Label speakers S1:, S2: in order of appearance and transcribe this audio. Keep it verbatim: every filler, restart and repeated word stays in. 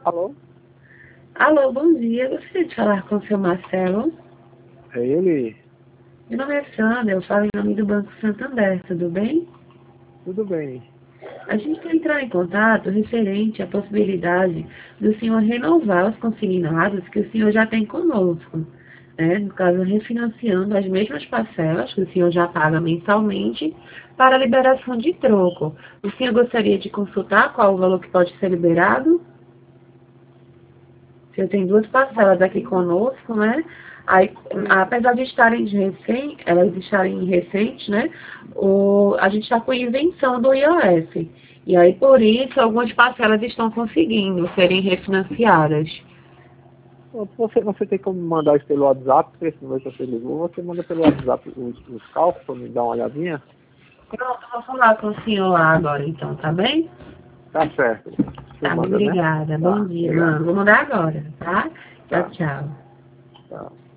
S1: Alô?
S2: Alô, bom dia. Gostaria de falar com o seu Marcelo.
S1: É ele?
S2: Meu nome é Sandra, eu falo em nome do Banco Santander, tudo bem?
S1: Tudo bem.
S2: A gente quer entrar em contato referente à possibilidade do senhor renovar os consignados que o senhor já tem conosco. Né? No caso, refinanciando as mesmas parcelas que o senhor já paga mensalmente para a liberação de troco. O senhor gostaria de consultar qual o valor que pode ser liberado? Eu tenho duas parcelas aqui conosco, né? Aí, apesar de estarem recém, elas estarem recentes, né? O, a gente está com isenção do I O F. E aí, por isso, algumas parcelas estão conseguindo serem refinanciadas.
S1: Você, você tem como mandar isso pelo WhatsApp, porque esse número que você ligou, você manda pelo WhatsApp os, os cálculos para me dar uma olhadinha?
S2: Pronto, eu vou falar com o senhor lá agora, então, tá bem?
S1: Tá certo. Você
S2: Tá,
S1: manda, né?
S2: obrigada. Bom
S1: Tá,
S2: dia,
S1: obrigado.
S2: mano. Vou mandar agora, tá? Tchau,
S1: Tá,
S2: tchau.
S1: tá.